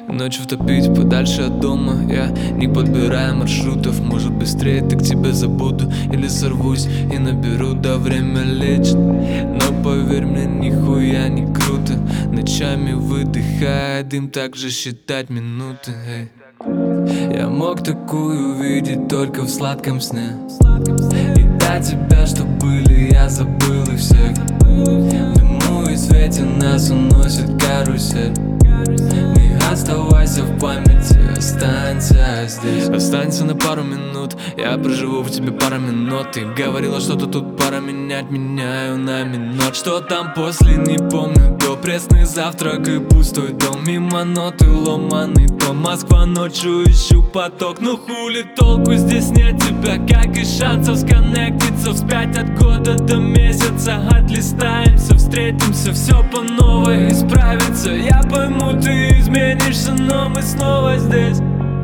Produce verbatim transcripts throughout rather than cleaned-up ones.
Ночью втопить подальше от дома. Я не подбираю маршрутов. Может быстрее так тебя забуду. Или сорвусь и наберу, да время лечит. Но поверь мне, нихуя не круто. Ночами выдыхая дым, так же считать минуты. Эй. Я мог такую увидеть только в сладком сне. И до тебя, что были, я забыл их всех. В дыму и свете нас уносит карусель. Не оставайся в памяти, останься здесь. Останься на пару минут, я проживу в тебе пару минут. Ты говорила, что-то тут пора менять, меняю на минут. Что там после, не помню, до пресный завтрак и пустой дом. Мимо ноты, ломаный тон, Москва ночью, ищу поток. Ну хули толку, здесь нет тебя, как и шансов сконнектиться вспять от года до месяца. Отлистаемся, встретимся, все по новой исправится. Я пойму, ты изменишься, но мы снова здесь.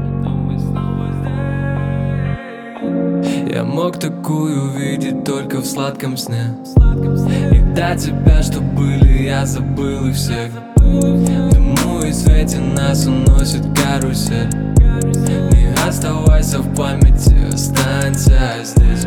Я мог такую увидеть только в сладком сне. И до тебя, что были, я забыл их всех. В дыму и свете нас уносит карусель. Не оставайся в памяти, останься здесь.